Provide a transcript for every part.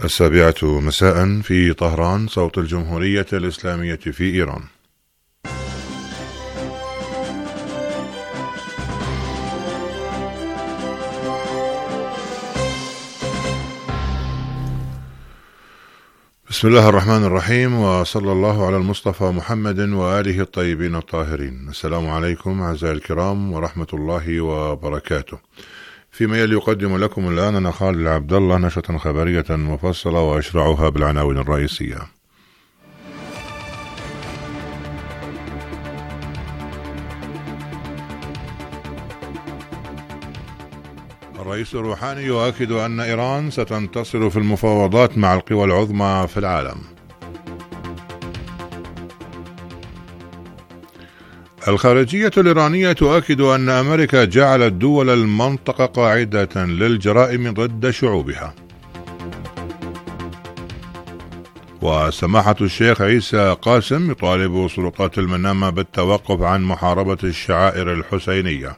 7:00 مساء في طهران، صوت الجمهورية الإسلامية في إيران. بسم الله الرحمن الرحيم، وصلى الله على المصطفى محمد وآله الطيبين الطاهرين. السلام عليكم أعزائي الكرام ورحمة الله وبركاته. فيما يلي يقدم لكم الآن أنا خالد العبد الله نشرة خبرية مفصلة وأشرعها بالعناوين الرئيسية. الرئيس الروحاني يؤكد أن إيران ستنتصر في المفاوضات مع القوى العظمى في العالم. الخارجية الإيرانية تؤكد أن أمريكا جعلت دول المنطقة قاعدة للجرائم ضد شعوبها. وسماحة الشيخ عيسى قاسم يطالب سلطات المنامة بالتوقف عن محاربة الشعائر الحسينية.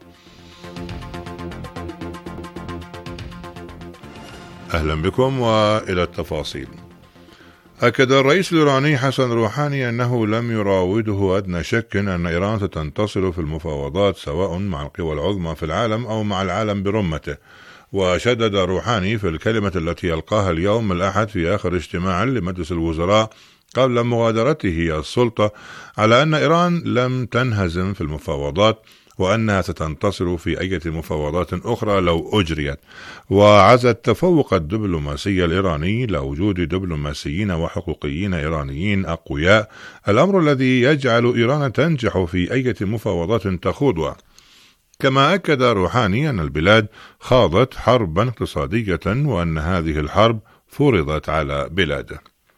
أهلا بكم وإلى التفاصيل. أكد الرئيس الإيراني حسن روحاني أنه لم يراوده أدنى شك أن إيران ستنتصر في المفاوضات سواء مع القوى العظمى في العالم أو مع العالم برمته. وشدد روحاني في الكلمة التي ألقاها اليوم الأحد في آخر اجتماع لمجلس الوزراء قبل مغادرته السلطة على أن إيران لم تنهزم في المفاوضات، وأنها ستنتصر في أي مفاوضات أخرى لو أجريت. وعزى التفوق الدبلوماسي الإيراني لوجود دبلوماسيين وحقوقيين إيرانيين أقوياء، الأمر الذي يجعل إيران تنجح في أي مفاوضات تخوضها. كما أكد روحاني أن البلاد خاضت حربا اقتصادية وأن هذه الحرب فرضت على بلاده.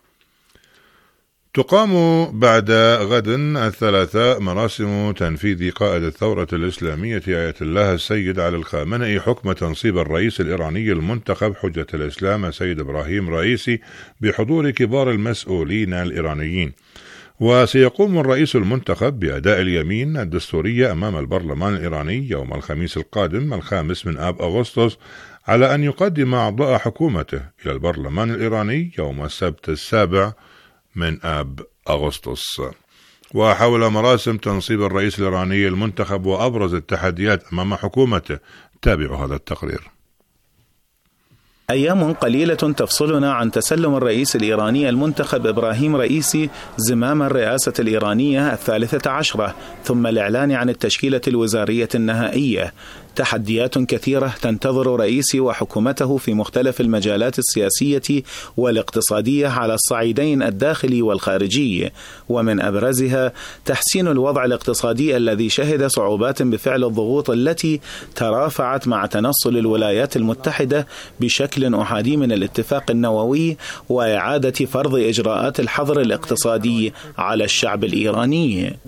تقام بعد غد الثلاثاء مراسم تنفيذ قائد الثورة الإسلامية آية الله السيد علي الخامنئي حكم تنصيب الرئيس الإيراني المنتخب حجة الإسلام السيد إبراهيم رئيسي بحضور كبار المسؤولين الإيرانيين. وسيقوم الرئيس المنتخب بأداء اليمين الدستورية أمام البرلمان الإيراني يوم الخميس القادم 5 آب أغسطس، على أن يقدم أعضاء حكومته إلى البرلمان الإيراني يوم السبت 7 آب أغسطس. وحول مراسم تنصيب الرئيس الإيراني المنتخب وأبرز التحديات أمام حكومته، تابعوا هذا التقرير. أيام قليلة تفصلنا عن تسلم الرئيس الإيراني المنتخب إبراهيم رئيسي زمام الرئاسة الإيرانية 13، ثم الإعلان عن التشكيلة الوزارية النهائية. تحديات كثيرة تنتظر رئيسي وحكومته في مختلف المجالات السياسية والاقتصادية على الصعيدين الداخلي والخارجي، ومن أبرزها تحسين الوضع الاقتصادي الذي شهد صعوبات بفعل الضغوط التي ترافعت مع تنصل الولايات المتحدة بشكل أحادي من الاتفاق النووي وإعادة فرض إجراءات الحظر الاقتصادي على الشعب الإيراني.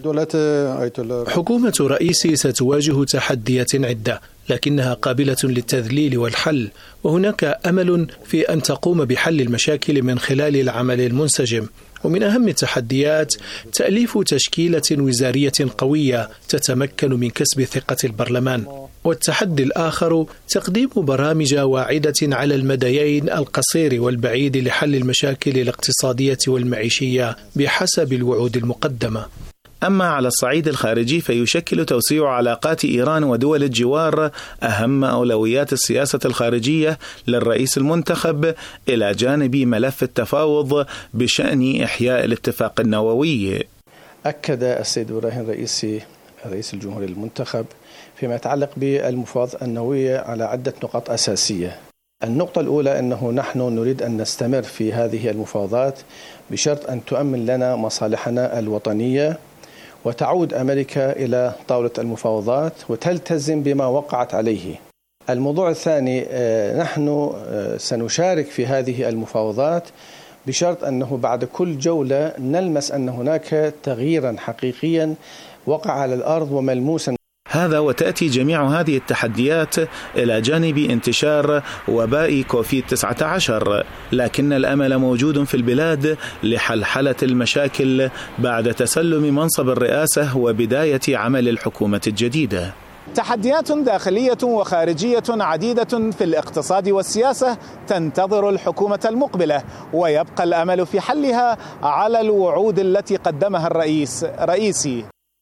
حكومة رئيسي ستواجه تحديات عدة، لكنها قابلة للتذليل والحل، وهناك أمل في أن تقوم بحل المشاكل من خلال العمل المنسجم. ومن أهم التحديات تأليف تشكيلة وزارية قوية تتمكن من كسب ثقة البرلمان. والتحدي الآخر تقديم برامج واعدة على المديين القصير والبعيد لحل المشاكل الاقتصادية والمعيشية بحسب الوعود المقدمة. أما على الصعيد الخارجي فيشكل توسيع علاقات إيران ودول الجوار أهم أولويات السياسة الخارجية للرئيس المنتخب، إلى جانب ملف التفاوض بشأن إحياء الاتفاق النووي. أكد السيد إبراهيم رئيسي رئيس الجمهورية المنتخب فيما يتعلق بالمفاوضات النووية على عدة نقاط أساسية. النقطة الأولى أنه نحن نريد أن نستمر في هذه المفاوضات بشرط أن تؤمن لنا مصالحنا الوطنية، وتعود أمريكا إلى طاولة المفاوضات وتلتزم بما وقعت عليه. الموضوع الثاني، نحن سنشارك في هذه المفاوضات بشرط أنه بعد كل جولة نلمس أن هناك تغييرا حقيقيا وقع على الأرض وملموسا. هذا وتأتي جميع هذه التحديات إلى جانب انتشار وباء كوفيد-19، لكن الأمل موجود في البلاد لحلحلة المشاكل بعد تسلم منصب الرئاسة وبداية عمل الحكومة الجديدة. تحديات داخلية وخارجية عديدة في الاقتصاد والسياسة تنتظر الحكومة المقبلة، ويبقى الأمل في حلها على الوعود التي قدمها الرئيسي.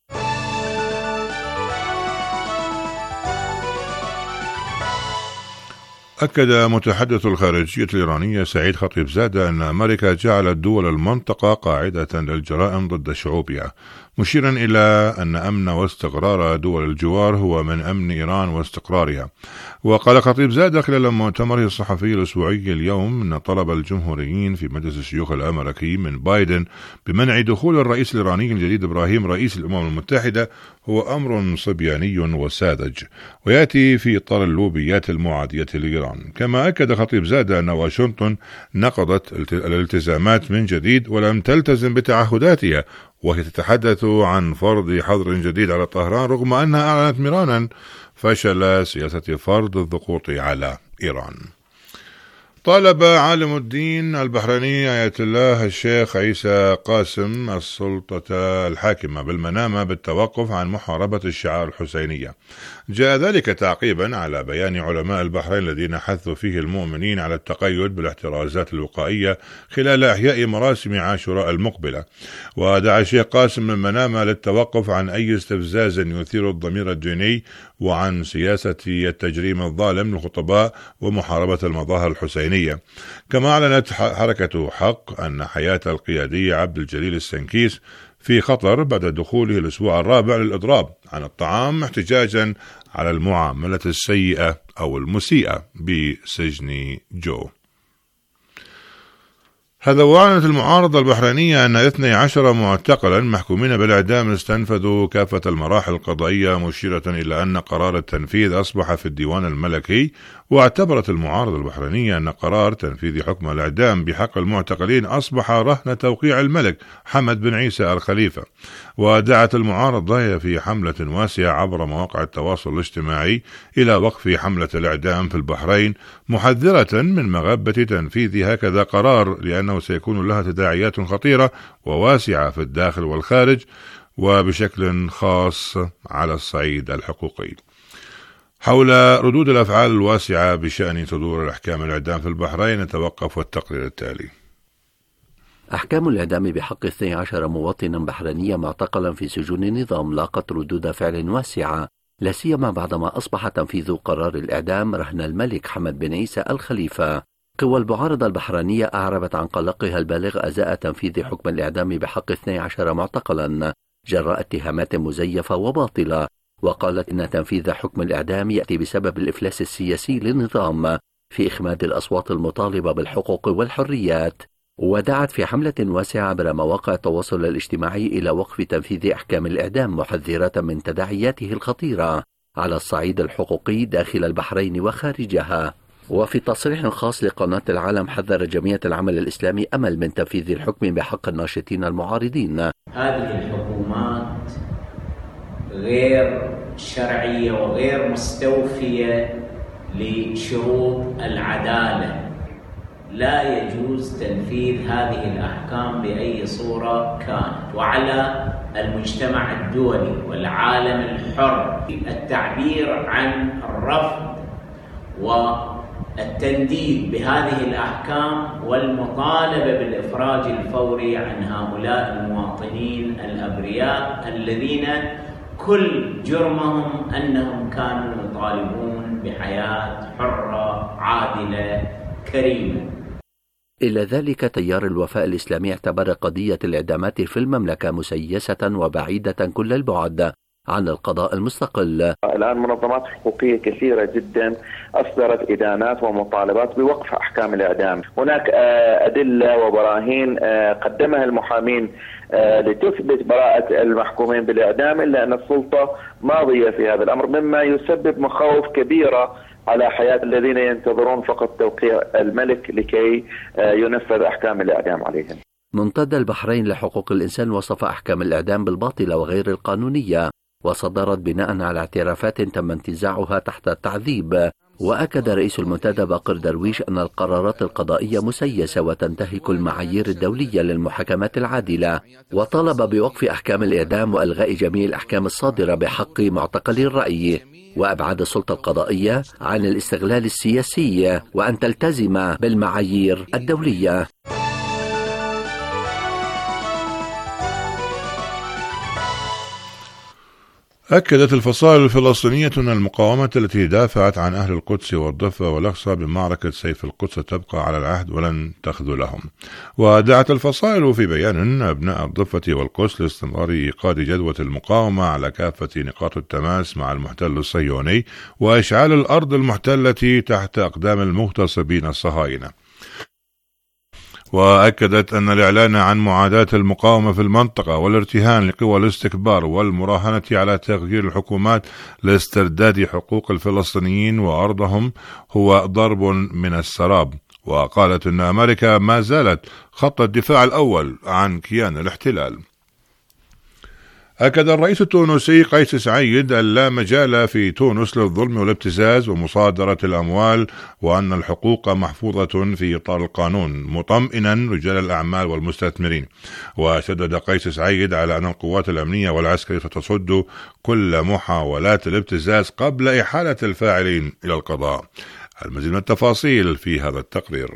أكد متحدث الخارجية الإيرانية سعيد خطيبزادة أن أمريكا جعلت دول المنطقة قاعدة للجرائم ضد شعوبها، مشيرا إلى أن أمن واستقرار دول الجوار هو من أمن إيران واستقرارها. وقال خطيبزادة خلال مؤتمره الصحفي الأسبوعي اليوم أن طلب الجمهوريين في مجلس الشيوخ الأمريكي من بايدن بمنع دخول الرئيس الإيراني الجديد إبراهيم رئيس الأمم المتحدة هو أمر صبياني وساذج، ويأتي في إطار اللوبيات المعادية لإيران. كما أكد خطيبزادة أن واشنطن نقضت الالتزامات من جديد ولم تلتزم بتعهداتها، وهي تتحدث عن فرض حظر جديد على طهران رغم أنها أعلنت مرانا فشل سياسة فرض الضغوط على إيران. طالب عالم الدين البحريني آية الله الشيخ عيسى قاسم السلطة الحاكمة بالمنامة بالتوقف عن محاربة الشعار الحسينية. جاء ذلك تعقيبا على بيان علماء البحرين الذين حثوا فيه المؤمنين على التقيد بالاحترازات الوقائية خلال إحياء مراسم عاشوراء المقبلة. ودعا الشيخ قاسم بالمنامة للتوقف عن أي استفزاز يثير الضمير الديني وعن سياسة التجريم الظالم للخطباء ومحاربة المظاهر الحسينية. كما أعلنت حركة حق أن حياة القيادي عبد الجليل السنكيس في خطر بعد دخوله الأسبوع الرابع للإضراب عن الطعام احتجاجا على المعاملة السيئة أو المسيئة بسجن جو. هذا. وأعلنت المعارضة البحرينية أن 12 معتقلا محكومين بالإعدام استنفذوا كافة المراحل القضائية، مشيرة إلى أن قرار التنفيذ أصبح في الديوان الملكي. واعتبرت المعارضة البحرينية أن قرار تنفيذ حكم الإعدام بحق المعتقلين أصبح رهن توقيع الملك حمد بن عيسى الخليفة. ودعت المعارضة في حملة واسعة عبر مواقع التواصل الاجتماعي إلى وقف حملة الإعدام في البحرين، محذرة من مغبة تنفيذ هكذا قرار لأنه سيكون لها تداعيات خطيرة وواسعة في الداخل والخارج، وبشكل خاص على الصعيد الحقوقي. حول ردود الأفعال الواسعة بشأن صدور الأحكام الإعدام في البحرين نتوقف والتقرير التالي. أحكام الإعدام بحق 12 مواطنا بحرينيا معتقلا في سجون النظام لاقت ردود فعل واسعة، لا سيما بعدما أصبح تنفيذ قرار الإعدام رهن الملك حمد بن عيسى الخليفة. قوى المعارضة البحرينية أعربت عن قلقها البالغ أزاء تنفيذ حكم الإعدام بحق 12 معتقلا جراء اتهامات مزيفة وباطلة، وقالت إن تنفيذ حكم الإعدام يأتي بسبب الإفلاس السياسي للنظام في إخماد الأصوات المطالبة بالحقوق والحريات. ودعت في حملة واسعة عبر مواقع التواصل الاجتماعي إلى وقف تنفيذ أحكام الإعدام، محذرة من تداعياته الخطيرة على الصعيد الحقوقي داخل البحرين وخارجها. وفي تصريح خاص لقناة العالم حذر جمعية العمل الإسلامي أمل من تنفيذ الحكم بحق الناشطين المعارضين. هذه الحكومات غير شرعية وغير مستوفية لشروط العدالة، لا يجوز تنفيذ هذه الأحكام بأي صورة كانت، وعلى المجتمع الدولي والعالم الحر التعبير عن الرفض والتنديد بهذه الأحكام والمطالبة بالإفراج الفوري عن هؤلاء المواطنين الأبرياء الذين كل جرمهم أنهم كانوا يطالبون بحياة حرة عادلة كريمة. إلى ذلك تيار الوفاء الإسلامي اعتبر قضية الإعدامات في المملكة مسيسة وبعيدة كل البعد عن القضاء المستقل. الآن منظمات حقوقية كثيرة جدا أصدرت إدانات ومطالبات بوقف أحكام الإعدام. هناك أدلة وبراهين قدمها المحامين لتثبت براءة المحكومين بالإعدام، إلا أن السلطة ماضية في هذا الأمر، مما يسبب مخاوف كبيرة على حياة الذين ينتظرون فقط توقيع الملك لكي ينفذ أحكام الإعدام عليهم. منتدى البحرين لحقوق الإنسان وصف أحكام الإعدام بالباطلة وغير القانونية، وصدرت بناء على اعترافات تم انتزاعها تحت التعذيب. وأكد رئيس المنتدى باقر درويش أن القرارات القضائية مسيسة وتنتهك المعايير الدولية للمحاكمات العادلة، وطالب بوقف أحكام الإعدام وإلغاء جميع الأحكام الصادرة بحق معتقلي الرأي، وأبعد السلطة القضائية عن الاستغلال السياسي وأن تلتزم بالمعايير الدولية. أكدت الفصائل الفلسطينية أن المقاومة التي دافعت عن أهل القدس والضفة والأقصى بمعركة سيف القدس تبقى على العهد ولن تخذلهم. ودعت الفصائل في بيان أبناء الضفة والقدس لاستمرار إيقاد جدوى المقاومة على كافة نقاط التماس مع المحتل الصهيوني وإشعال الأرض المحتلة تحت أقدام المغتصبين الصهاينة. وأكدت أن الإعلان عن معاداة المقاومة في المنطقة والارتهان لقوى الاستكبار والمراهنة على تغيير الحكومات لاسترداد حقوق الفلسطينيين وأرضهم هو ضرب من السراب. وقالت أن أمريكا ما زالت خط الدفاع الأول عن كيان الاحتلال. أكد الرئيس التونسي قيس سعيد أن لا مجال في تونس للظلم والابتزاز ومصادرة الأموال، وأن الحقوق محفوظة في إطار القانون، مطمئنا رجال الأعمال والمستثمرين. وشدد قيس سعيد على أن القوات الأمنية والعسكرية ستصد كل محاولات الابتزاز قبل إحالة الفاعلين إلى القضاء. المزيد من التفاصيل في هذا التقرير.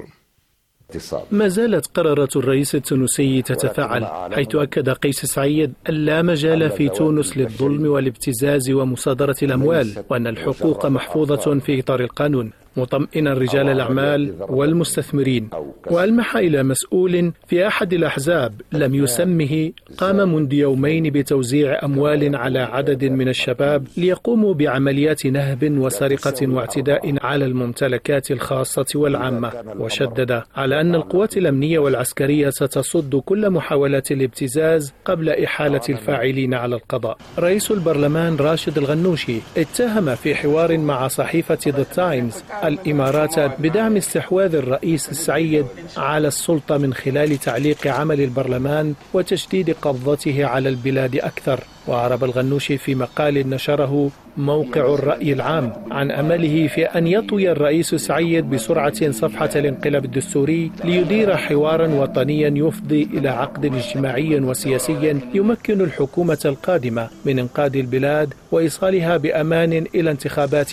ما زالت قرارات الرئيس التونسي تتفاعل، حيث أكد قيس سعيد أن لا مجال في تونس للظلم والابتزاز ومصادرة الأموال، وأن الحقوق محفوظة في إطار القانون، مطمئنا رجال الأعمال والمستثمرين. وألمح إلى مسؤول في أحد الأحزاب لم يسمه قام منذ يومين بتوزيع أموال على عدد من الشباب ليقوموا بعمليات نهب وسرقة واعتداء على الممتلكات الخاصة والعامة، وشدد على أن القوات الأمنية والعسكرية ستصد كل محاولات الابتزاز قبل إحالة الفاعلين على القضاء. رئيس البرلمان راشد الغنوشي اتهم في حوار مع صحيفة ذا تايمز الإمارات بدعم استحواذ الرئيس السعيد على السلطة من خلال تعليق عمل البرلمان وتشديد قبضته على البلاد أكثر. وأعرب الغنوشي في مقال نشره موقع الرأي العام عن أمله في أن يطوي الرئيس سعيد بسرعة صفحة الانقلاب الدستوري ليدير حوارا وطنيا يفضي إلى عقد اجتماعي وسياسي يمكن الحكومة القادمة من إنقاذ البلاد وإيصالها بأمان إلى انتخابات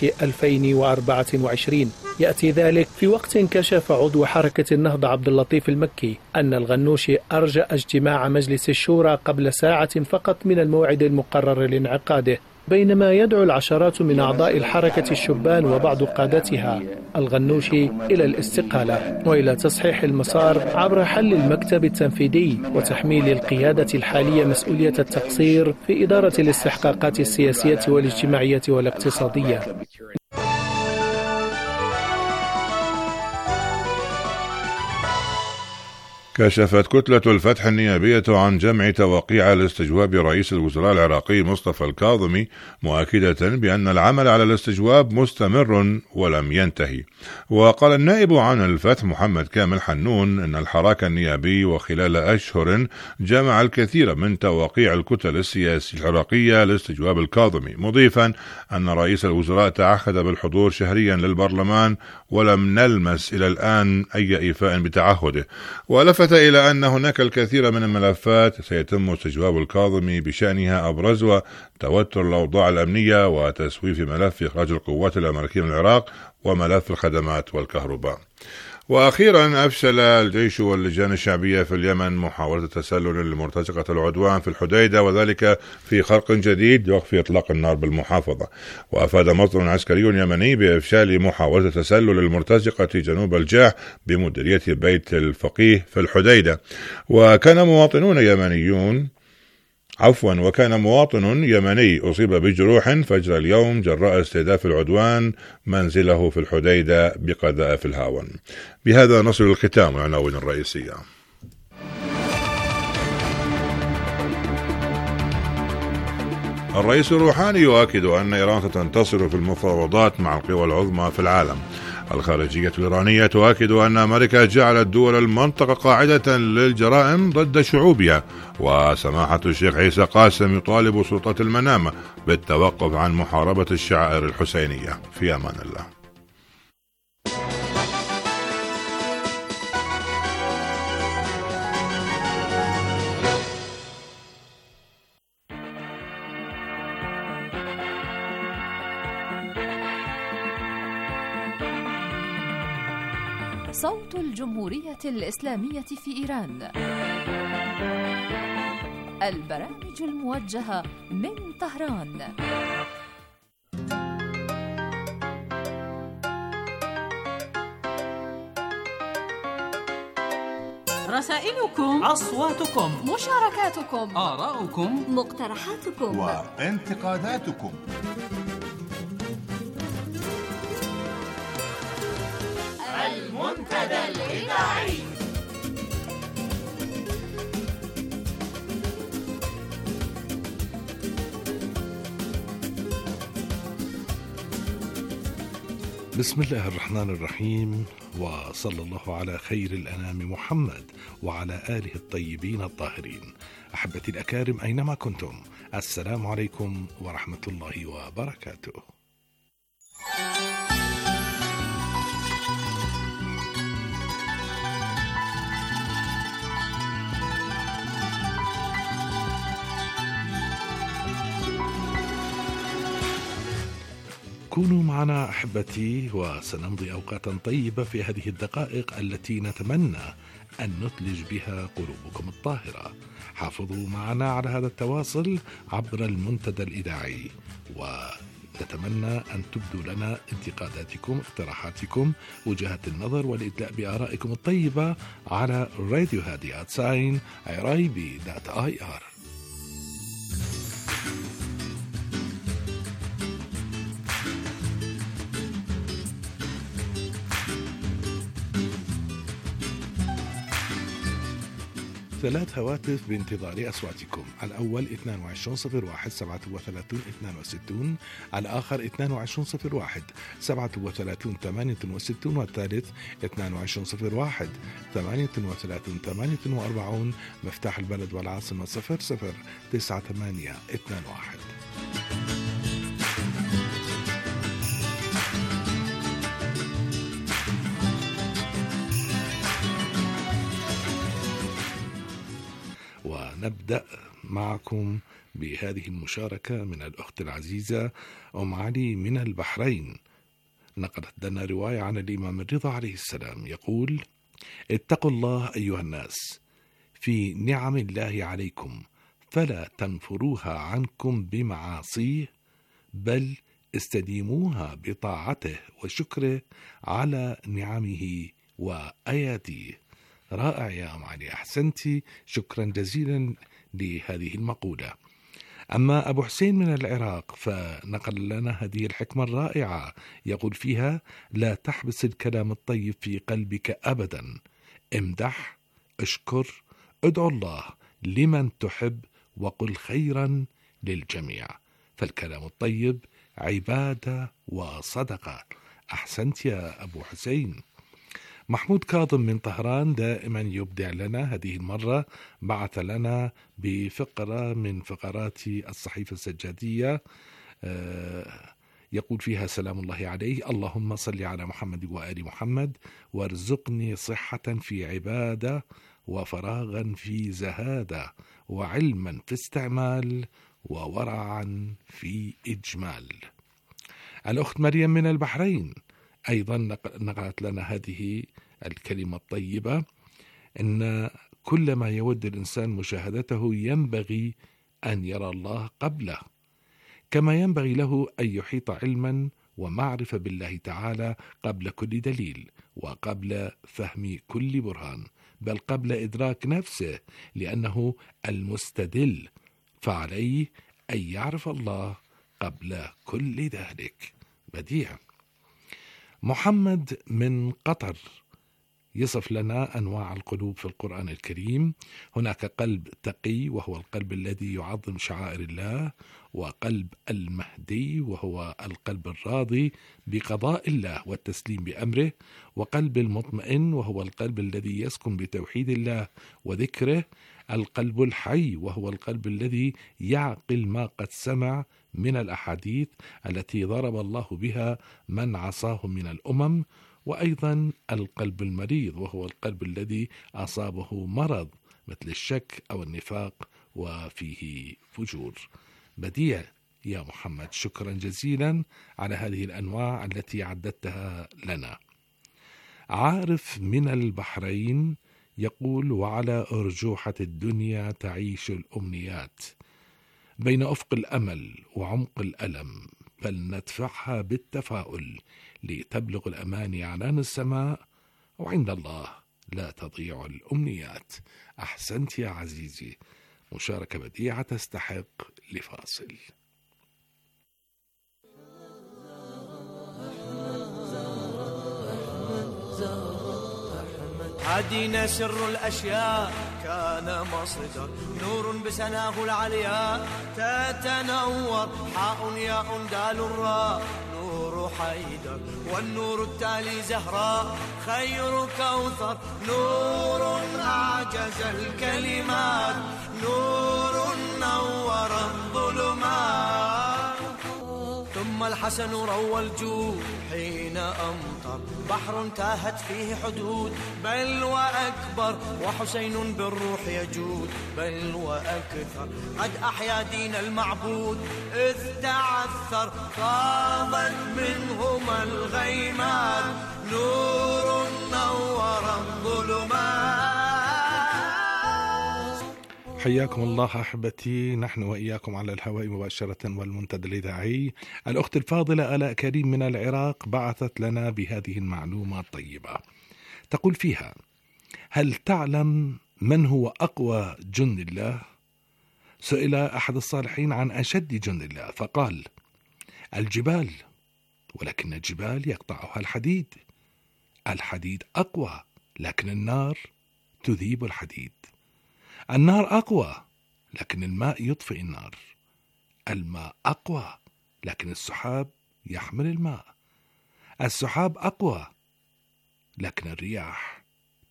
2024. يأتي ذلك في وقت كشف عضو حركة النهضة عبد اللطيف المكي أن الغنوشي أرجأ اجتماع مجلس الشورى قبل ساعة فقط من الموعد المقرر لانعقاده، بينما يدعو العشرات من أعضاء الحركة الشبان وبعض قادتها الغنوشي إلى الاستقالة وإلى تصحيح المسار عبر حل المكتب التنفيذي وتحميل القيادة الحالية مسؤولية التقصير في إدارة الاستحقاقات السياسية والاجتماعية والاقتصادية. كشفت كتلة الفتح النيابية عن جمع توقيع لاستجواب رئيس الوزراء العراقي مصطفى الكاظمي، مؤكدة بأن العمل على الاستجواب مستمر ولم ينتهي. وقال النائب عن الفتح محمد كامل حنون أن الحراك النيابي وخلال أشهر جمع الكثير من توقيع الكتل السياسية العراقية لاستجواب الكاظمي، مضيفا أن رئيس الوزراء تعهد بالحضور شهريا للبرلمان ولم نلمس إلى الآن أي إيفاء بتعهده. ولفت إلى أن هناك الكثير من الملفات سيتم استجواب الكاظمي بشأنها أبرزها توتر الأوضاع الأمنية وتسويف ملف إخراج القوات الأمريكية من العراق وملف الخدمات والكهرباء. وأخيرا أفشل الجيش واللجان الشعبية في اليمن محاولة تسلل لمرتزقة العدوان في الحديدة، وذلك في خرق جديد لوقف إطلاق النار بالمحافظة. وأفاد مصدر عسكري يمني بإفشال محاولة تسلل المرتزقة جنوب الجاح بمديرية بيت الفقيه في الحديدة. وكان مواطن يمني أصيب بجروح فجر اليوم جراء استهداف العدوان منزله في الحديدة بقذائف الهاون. بهذا نصل الختام العناوين الرئيسية. الرئيس الروحاني يؤكد أن إيران ستنتصر في المفاوضات مع القوى العظمى في العالم. الخارجية الإيرانية تؤكد أن أمريكا جعلت دول المنطقة قاعدة للجرائم ضد شعوبها. وسماحة الشيخ عيسى قاسم يطالب سلطات المنامة بالتوقف عن محاربة الشعائر الحسينية. في أمان الله. صوت الجمهورية الإسلامية في إيران. البرامج الموجهة من طهران. رسائلكم، أصواتكم، مشاركاتكم، آراؤكم، مقترحاتكم وانتقاداتكم. المنتدى الإذاعي. بسم الله الرحمن الرحيم، وصلى الله على خير الأنام محمد وعلى آله الطيبين الطاهرين. أحبتي الأكارم أينما كنتم، السلام عليكم ورحمة الله وبركاته. كونوا معنا أحبتي، وسنمضي أوقاتا طيبة في هذه الدقائق التي نتمنى أن نثلج بها قلوبكم الطاهرة. حافظوا معنا على هذا التواصل عبر المنتدى الإذاعي، ونتمنى أن تبدوا لنا انتقاداتكم، اقتراحاتكم، وجهات النظر، والإدلاء بآرائكم الطيبة على راديو هادي @irib.ir. ثلاث هواتف بانتظار أصواتكم. الأول 2201 37 62، الآخر 2201 37 68، والثالث 2201 38 48. مفتاح البلد والعاصمة 009821. ونبدأ معكم بهذه المشاركة من الأخت العزيزة أم علي من البحرين. نقلت لنا رواية عن الإمام الرضا عليه السلام يقول: اتقوا الله أيها الناس في نعم الله عليكم، فلا تنفروها عنكم بمعاصيه، بل استديموها بطاعته وشكره على نعمه وآياته. رائع يا أم علي، أحسنتي، شكرا جزيلا لهذه المقولة. أما أبو حسين من العراق فنقل لنا هذه الحكمة الرائعة، يقول فيها: لا تحبس الكلام الطيب في قلبك أبدا، امدح، اشكر، ادعو الله لمن تحب، وقل خيرا للجميع، فالكلام الطيب عبادة وصدقة. أحسنت يا أبو حسين. محمود كاظم من طهران دائما يبدع لنا، هذه المرة بعث لنا بفقرة من فقرات الصحيفة السجادية يقول فيها: سلام الله عليه، اللهم صل على محمد وآل محمد، وارزقني صحة في عبادة، وفراغا في زهادة، وعلما في استعمال، وورعا في إجمال. الأخت مريم من البحرين أيضا نقلت لنا هذه الكلمة الطيبة: إن كل ما يود الإنسان مشاهدته ينبغي أن يرى الله قبله، كما ينبغي له أن يحيط علما ومعرفة بالله تعالى قبل كل دليل، وقبل فهم كل برهان، بل قبل إدراك نفسه، لأنه المستدل، فعليه أن يعرف الله قبل كل ذلك. بديع. محمد من قطر يصف لنا أنواع القلوب في القرآن الكريم. هناك قلب تقي وهو القلب الذي يعظم شعائر الله، وقلب المهدي وهو القلب الراضي بقضاء الله والتسليم بأمره، وقلب المطمئن وهو القلب الذي يسكن بتوحيد الله وذكره، القلب الحي وهو القلب الذي يعقل ما قد سمع من الأحاديث التي ضرب الله بها من عصاه من الأمم، وأيضا القلب المريض وهو القلب الذي أصابه مرض مثل الشك أو النفاق وفيه فجور. بديع يا محمد، شكرا جزيلا على هذه الأنواع التي عددتها لنا. عارف من البحرين يقول: وعلى أرجوحة الدنيا تعيش الأمنيات، بين أفق الأمل وعمق الألم، فلندفعها بالتفاؤل لتبلغ الأماني عنان السماء، وعند الله لا تضيع الأمنيات. أحسنت يا عزيزي، مشاركة بديعة تستحق لفاصل. هدينا سر الأشياء كان مصدر نور بسناه العليا تتنور، حاء ياء دال الراء نور حيدر، والنور التالي زهراء خير كوثر، نور أعجز الكلمات، نور نور الظلمات. ثم الحسن روى الجود حين أمطر، بحر تاهت فيه حدود بل وأكبر، وحسين بالروح يجود بل وأكثر، قد أحيا دين المعبود إذ تعثر، فاضت منهما الغيمات، نور نور الظلمات. حياكم الله أحبتي، نحن وإياكم على الهواء مباشرة والمنتدى الإذاعي. الأخت الفاضلة آلاء كريم من العراق بعثت لنا بهذه المعلومة الطيبة، تقول فيها: هل تعلم من هو أقوى جند الله؟ سئل أحد الصالحين عن أشد جند الله فقال: الجبال، ولكن الجبال يقطعها الحديد. الحديد أقوى، لكن النار تذيب الحديد. النار أقوى، لكن الماء يطفئ النار. الماء أقوى، لكن السحاب يحمل الماء. السحاب أقوى، لكن الرياح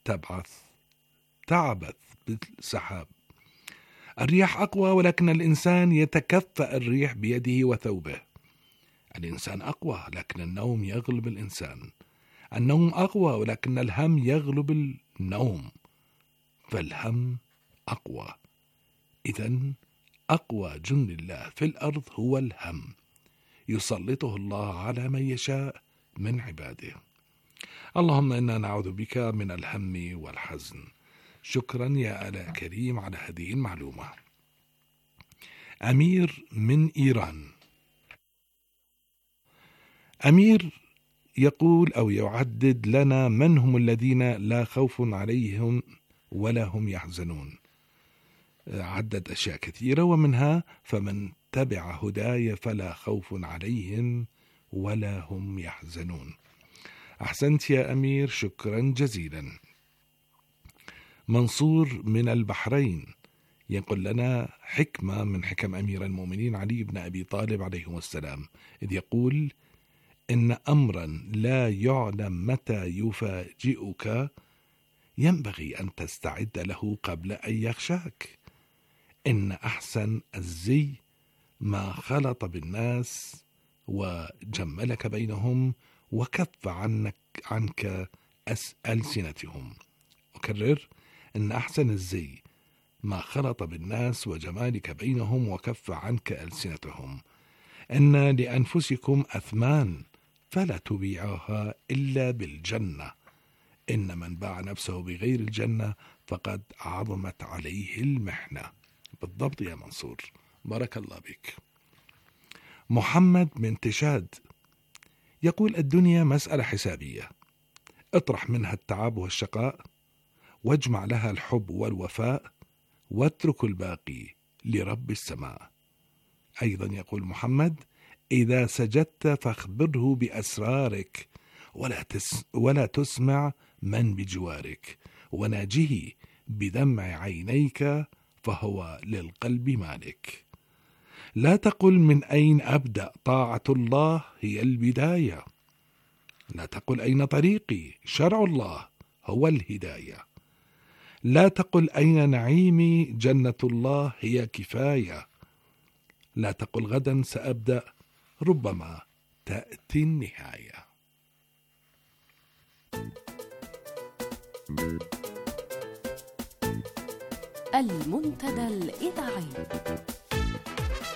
تعبث بالسحاب. الرياح أقوى، ولكن الإنسان يتكفأ الريح بيده وثوبه. الإنسان أقوى، لكن النوم يغلب الإنسان. النوم أقوى، ولكن الهم يغلب النوم، فالهم أقوى. إذن أقوى جند الله في الأرض هو الهم، يسلطه الله على من يشاء من عباده. اللهم إنا نعوذ بك من الهم والحزن. شكرا يا آلاء كريم على هذه المعلومة. أمير من إيران. أمير يقول أو يعدد لنا من هم الذين لا خوف عليهم ولا هم يحزنون. عدد أشياء كثيرة، ومنها: فمن تبع هداي فلا خوف عليهم ولا هم يحزنون. أحسنت يا أمير، شكرا جزيلا. منصور من البحرين يقول لنا حكمة من حكم أمير المؤمنين علي بن أبي طالب عليه السلام، إذ يقول: إن أمرا لا يعلم متى يفاجئك ينبغي أن تستعد له قبل أن يغشاك. إن أحسن الزي ما خلط بالناس وجملك بينهم وكف عنك ألسنتهم. أكرر: إن أحسن الزي ما خلط بالناس وجمالك بينهم وكف عنك ألسنتهم. إن لأنفسكم أثمان فلا تبيعها إلا بالجنة. إن من باع نفسه بغير الجنة فقد عظمت عليه المحنة. بالضبط يا منصور، بارك الله بك. محمد من تشاد يقول: الدنيا مسألة حسابية، اطرح منها التعب والشقاء، واجمع لها الحب والوفاء، واترك الباقي لرب السماء. أيضا يقول محمد: إذا سجدت فاخبره بأسرارك، ولا تسمع من بجوارك، وناجه بدمع عينيك فهو للقلب مالك. لا تقل من أين أبدأ، طاعة الله هي البداية. لا تقل أين طريقي، شرع الله هو الهداية. لا تقل أين نعيمي، جنة الله هي كفاية. لا تقل غدا سأبدأ، ربما تأتي النهاية. المنتدى الإذاعي.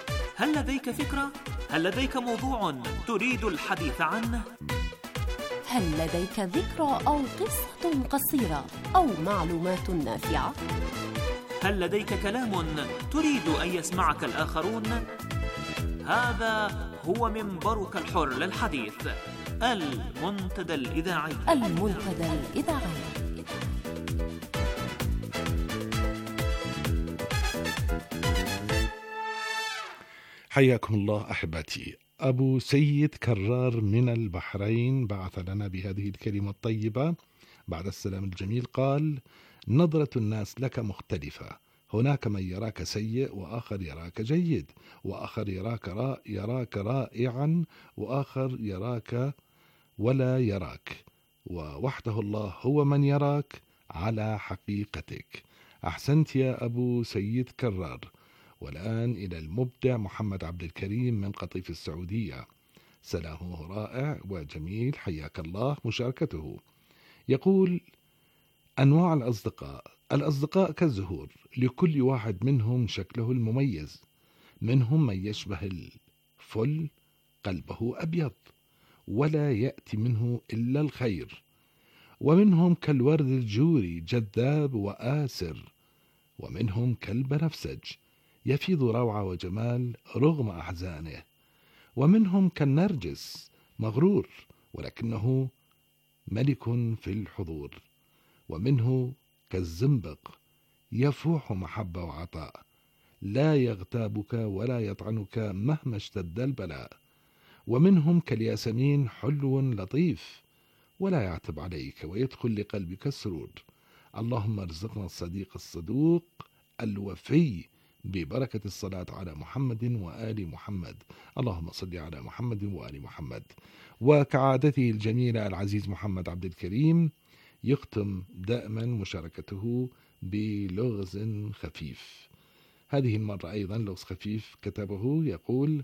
هل لديك فكرة؟ هل لديك موضوع تريد الحديث عنه؟ هل لديك ذكرى أو قصة قصيرة أو معلومات نافعة؟ هل لديك كلام تريد أن يسمعك الآخرون؟ هذا هو منبرك الحر للحديث، المنتدى الإذاعي. المنتدى الإذاعي. حياكم الله أحبتي. أبو سيد كرار من البحرين بعث لنا بهذه الكلمة الطيبة بعد السلام الجميل. قال: نظرة الناس لك مختلفة، هناك من يراك سيء وآخر يراك جيد، وآخر يراك رائعا، وآخر يراك ولا يراك، ووحده الله هو من يراك على حقيقتك. أحسنت يا أبو سيد كرار. والآن إلى المبدع محمد عبد الكريم من قطيف السعودية، سلامه رائع وجميل، حياك الله مشاركته. يقول: أنواع الأصدقاء كالزهور، لكل واحد منهم شكله المميز. منهم من يشبه الفل، قلبه أبيض ولا يأتي منه إلا الخير، ومنهم كالورد الجوري جذاب وآسر، ومنهم كالبنفسج يفيض روعة وجمال رغم أحزانه، ومنهم كالنرجس مغرور ولكنه ملك في الحضور، ومنه كالزنبق يفوح محبة وعطاء، لا يغتابك ولا يطعنك مهما اشتد البلاء، ومنهم كالياسمين حلو لطيف ولا يعتب عليك ويدخل لقلبك السرور. اللهم ارزقنا الصديق الصدوق الوفي ببركة الصلاة على محمد وآل محمد. اللهم صل على محمد وآل محمد. وكعادته الجميلة العزيز محمد عبد الكريم يختم دائما مشاركته بلغز خفيف. هذه المرة أيضا لغز خفيف كتبه، يقول: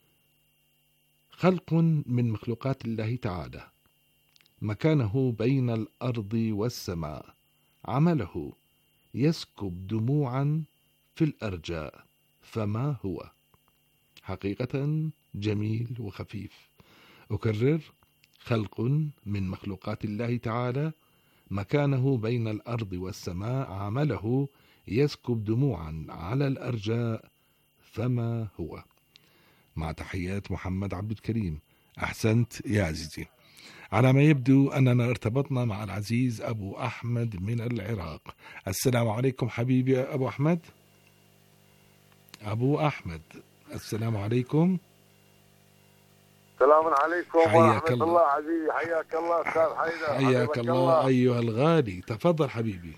خلق من مخلوقات الله تعالى، مكانه بين الأرض والسماء، عمله يسكب دموعا في الأرجاء، فما هو؟ حقيقة جميل وخفيف. أكرر: خلق من مخلوقات الله تعالى، مكانه بين الأرض والسماء، عمله يسكب دموعا على الأرجاء، فما هو؟ مع تحيات محمد عبد الكريم. أحسنت يا عزيزي. على ما يبدو أننا ارتبطنا مع العزيز أبو أحمد من العراق. السلام عليكم حبيبي يا أبو أحمد. أبو أحمد السلام عليكم. السلام عليكم ورحمة الله عزيزي. حياك الله أستاذ حيدر. حياك الله أيها الغالي، تفضل حبيبي.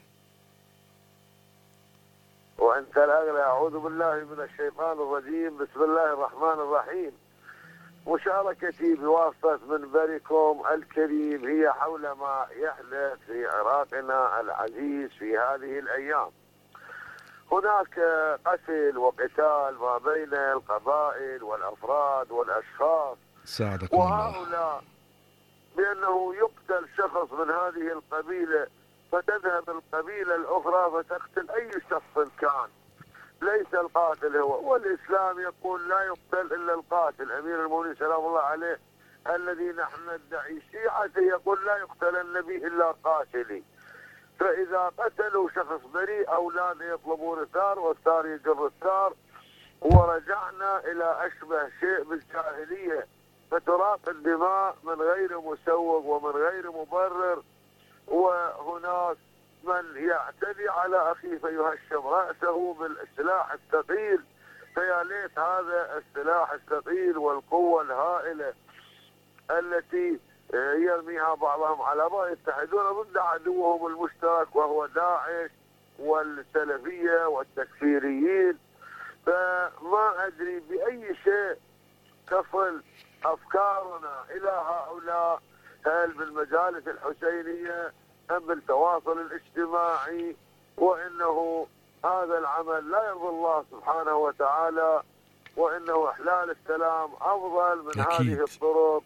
وأنت الأغلى. أعوذ بالله من الشيطان الرجيم. بسم الله الرحمن الرحيم. مشاركتي بواسطة منبركم الكريم هي حول ما يحدث في عراقنا العزيز في هذه الأيام. هناك قتل وقتال ما بين القبائل والأفراد والأشخاص، ساعدكم وهؤلاء بأنه يقتل شخص من هذه القبيلة فتذهب القبيلة الأخرى فتقتل أي شخص كان، ليس القاتل هو. والإسلام يقول لا يقتل إلا القاتل. أمير المؤمنين سلام الله عليه الذي نحن ندعي شيعته يقول لا يقتل النبي إلا قاتلي. فإذا قتلوا شخص بريء أولاد يطلبون الثار والثار يجر الثار، ورجعنا إلى أشبه شيء بالجاهلية، فتراق الدماء من غير مسوغ ومن غير مبرر، وهناك من يعتدي على أخيه فيهشم رأسه بالسلاح الثقيل. فيا ليت هذا السلاح الثقيل والقوة الهائلة التي يرميها بعضهم على بعض يتحدون ضد عدوهم المشترك وهو داعش والسلفية والتكفيريين. فما أدري بأي شيء تصل أفكارنا إلى هؤلاء، هل بالمجالس الحسينية أم بالتواصل الاجتماعي؟ وإنه هذا العمل لا يرضي الله سبحانه وتعالى، وإنه إحلال السلام أفضل من هذه الطرق.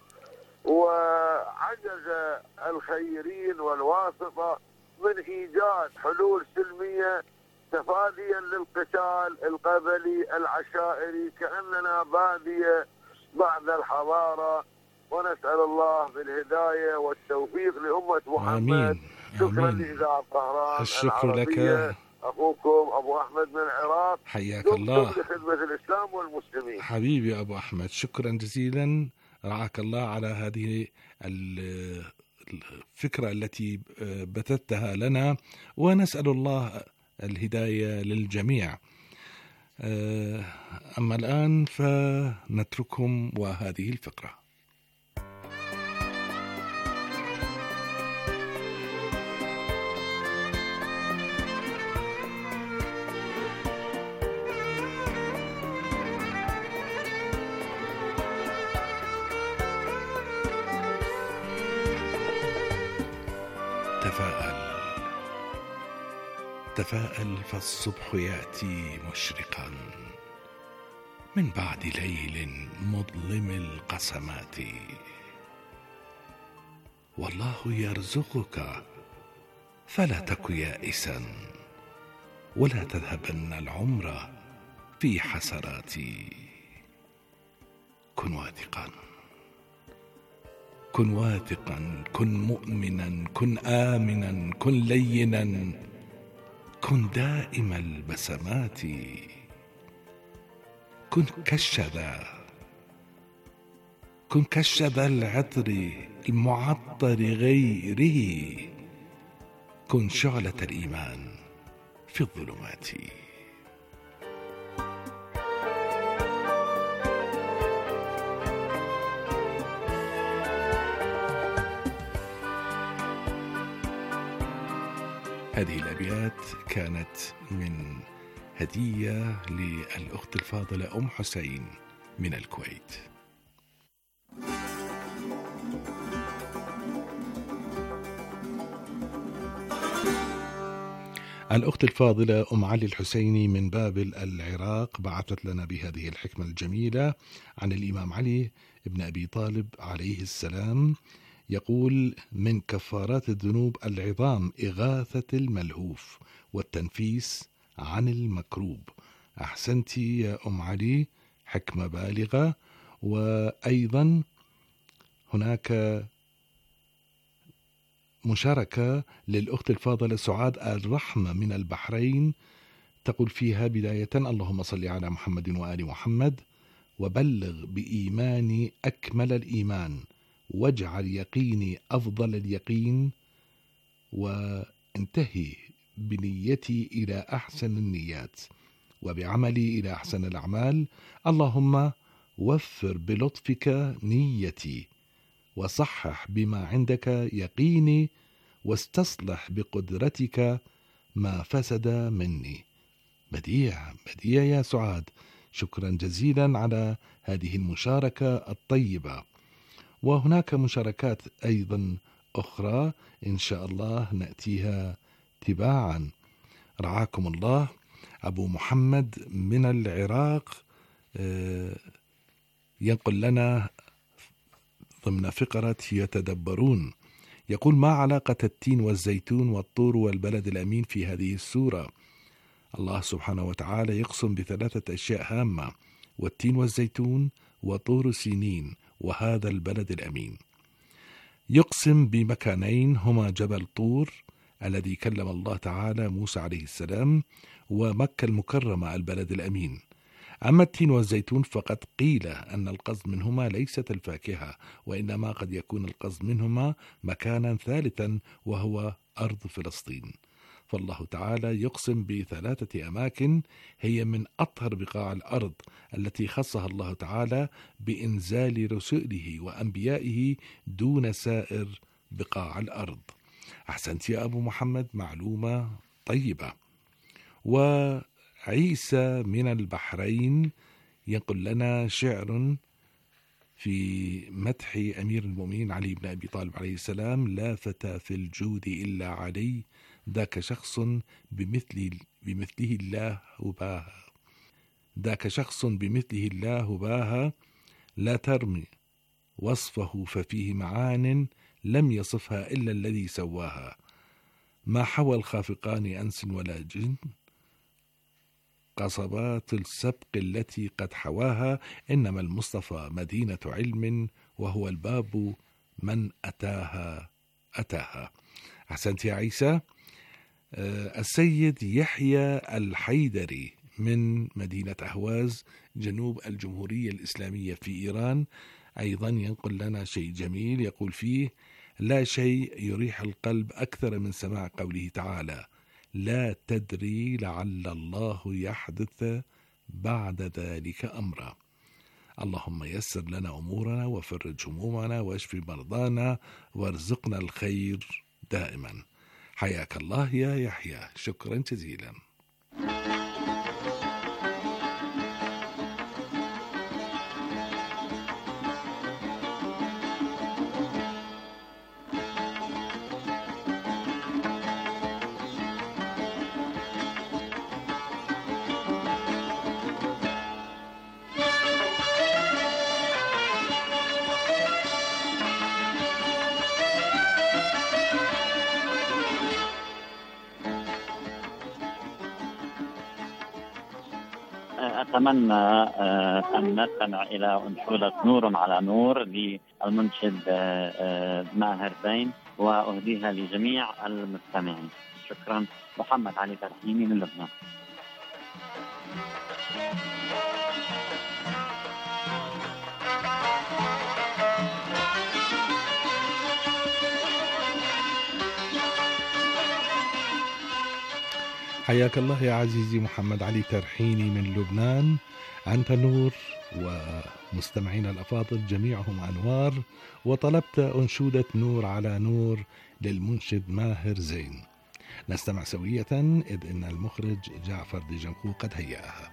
وعجز الخيرين والواسطة من إيجاد حلول سلمية تفاديا للقتال القبلي العشائري، كأننا بادية بعد الحضارة ونسأل الله بالهداية والتوفيق لأمة محمد. آمين. شكرا آمين. لإذاعة طهران الشكر لك. أخوكم أبو أحمد من العراق. حياك الله. لخدمة الإسلام والمسلمين. حبيبي أبو أحمد، شكرا جزيلا، رعاك الله على هذه الفكرة التي بثتها لنا، ونسأل الله الهداية للجميع. أما الآن فنتركهم وهذه الفقرة. تفاءل فالصبح يأتي مشرقا من بعد ليل مظلم القسمات، والله يرزقك فلا تك يائسا، ولا تذهبن العمر في حسراتي. كن واثقا، كن واثقا، كن مؤمنا، كن آمنا، كن لينا، كن دائم البسمات، كن كالشذا العطر المعطر غيره، كن شعلة الإيمان في الظلمات. هذه الأبيات كانت من هدية للأخت الفاضلة أم حسين من الكويت. الأخت الفاضلة أم علي الحسيني من بابل العراق بعثت لنا بهذه الحكمة الجميلة عن الإمام علي بن أبي طالب عليه السلام، يقول: من كفارات الذنوب العظام إغاثة الملهوف والتنفيس عن المكروب. أحسنت يا أم علي، حكمة بالغة. وأيضا هناك مشاركة للأخت الفاضلة سعاد الرحمة من البحرين، تقول فيها بداية: اللهم صل على محمد وآل محمد، وبلغ بإيماني أكمل الإيمان، واجعل يقيني أفضل اليقين، وانتهي بنيتي إلى أحسن النيات، وبعملي إلى أحسن الأعمال. اللهم وفر بلطفك نيتي، وصحح بما عندك يقيني، واستصلح بقدرتك ما فسد مني. بديع يا سعاد، شكرا جزيلا على هذه المشاركة الطيبة. وهناك مشاركات أيضا أخرى إن شاء الله نأتيها تباعا. رعاكم الله. أبو محمد من العراق ينقل لنا ضمن فقرة يتدبرون، يقول: ما علاقة التين والزيتون والطور والبلد الأمين في هذه السورة؟ الله سبحانه وتعالى يقسم بثلاثة أشياء هامة: والتين والزيتون، وطور سينين، وهذا البلد الأمين. يقسم بمكانين هما جبل طور الذي كلم الله تعالى موسى عليه السلام، ومكة المكرمة البلد الأمين. أما التين والزيتون فقد قيل أن القصد منهما ليست الفاكهة، وإنما قد يكون القصد منهما مكانا ثالثا وهو أرض فلسطين. فالله تعالى يقسم بثلاثة أماكن هي من أطهر بقاع الأرض التي خصها الله تعالى بإنزال رسله وأنبيائه دون سائر بقاع الأرض. أحسنت يا أبو محمد، معلومة طيبة. وعيسى من البحرين ينقل لنا شعر في مدح أمير المؤمنين علي بن أبي طالب عليه السلام: لا فتى في الجود إلا علي، ذاك شخص بمثله الله باها، ذاك شخص بمثله الله باها، لا ترمي وصفه ففيه معان لم يصفها إلا الذي سواها، ما حوى الخافقان أنس ولا جن، قصبات السبق التي قد حواها، إنما المصطفى مدينة علم وهو الباب من أتاها أتاها. أحسنت يا عيسى. السيد يحيى الحيدري من مدينة أهواز جنوب الجمهورية الإسلامية في إيران أيضا ينقل لنا شيء جميل، يقول فيه: لا شيء يريح القلب أكثر من سماع قوله تعالى: لا تدري لعل الله يحدث بعد ذلك أمرا. اللهم يسر لنا أمورنا وفرج همومنا واشف مرضانا وارزقنا الخير دائما. حياك الله يا يحيى، شكرا جزيلا. أتمنى أن نستمع إلى أنشودة نور على نور للمنشد ماهر زين وأهديها لجميع المستمعين. شكرا. محمد علي ترحيمي من لبنان. حياك الله يا عزيزي محمد علي ترحيني من لبنان. أنت نور ومستمعين الأفاضل جميعهم أنوار، وطلبت أنشودة نور على نور للمنشد ماهر زين. نستمع سوية إذ إن المخرج جعفر دجنقو قد هيأها.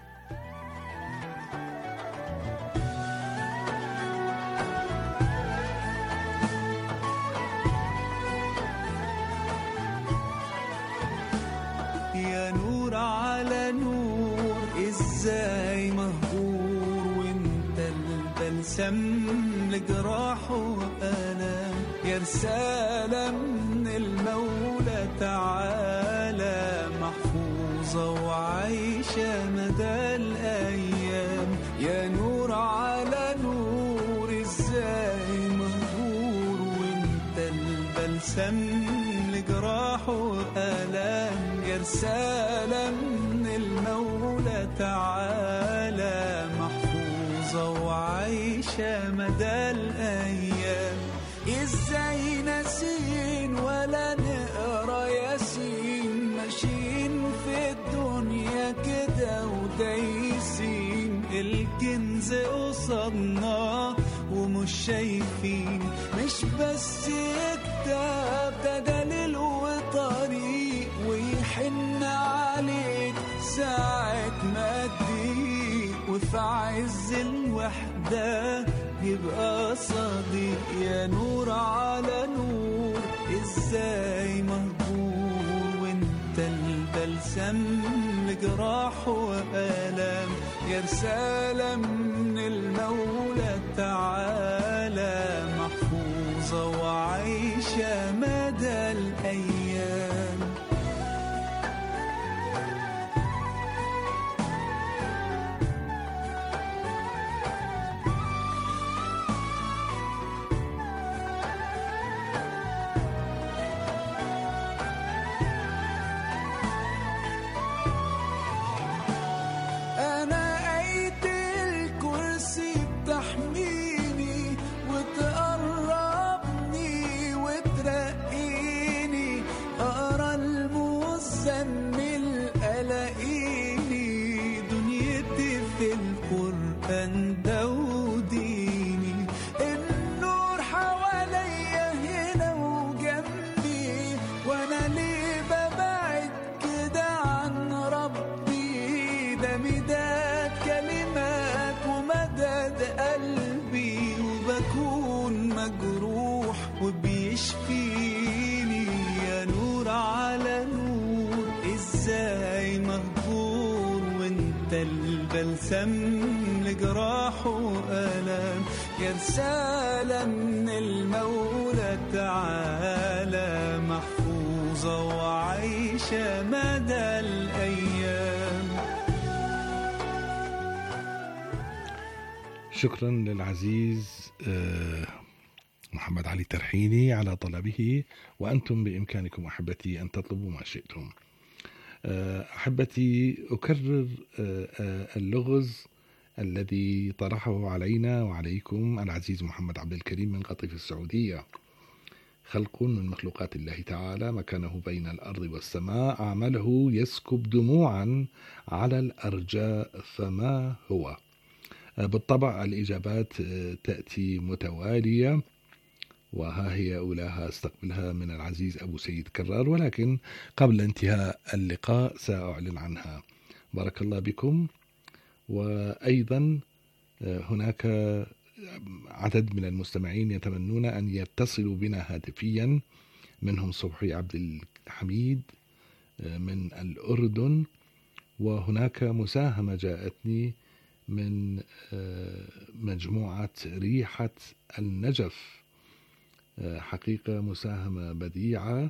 يا نور على نور، ازاي مهجور وانت البلسم لجراح وألم. يا رسالة من المولى تعالى، محفوظة وعايشة مدى الأيام. يا نور على نور، ازاي مهجور وانت البلسم لجراح وألم. يا رسالة من المولى تعالى، محفوظة وعايشة مدى الأيام. ازاي ناسين ولا نقرا ياسين، ماشيين في الدنيا كده ودايسين. الكنز قصادنا ومش شايفين، مش بس كتاب ده دليل وطريق، ويحن عليك ساعة ما تضيق. وفي عز الوحدة يبقى صديق. يا نور على نور، ازاي مهجور وانت البلسم لجراح وألم. يا رسالة من المولى تعالى، محفوظة وعايشة مدى الأيام. وبيشفيني. يا نور على نور، ازاي مهجور وانت البلسم لجراح وألم. يا رسالة من المولى تعالى، محفوظة وعايشة مدى الأيام. شكرا للعزيز محمد علي ترحيني على طلبه، وأنتم بإمكانكم أحبتي أن تطلبوا ما شئتم. أحبتي، أكرر اللغز الذي طرحه علينا وعليكم العزيز محمد عبد الكريم من قطيف السعودية: خلق من مخلوقات الله تعالى، مكانه بين الأرض والسماء، عمله يسكب دموعا على الأرجاء، فما هو؟ بالطبع الإجابات تأتي متوالية، وها هي أولاها استقبلها من العزيز أبو سيد كرار، ولكن قبل انتهاء اللقاء سأعلن عنها. بارك الله بكم. وأيضا هناك عدد من المستمعين يتمنون أن يتصلوا بنا هاتفيا، منهم صبحي عبد الحميد من الأردن، وهناك مساهمة جاءتني من مجموعة ريحة النجف، حقيقة مساهمة بديعة،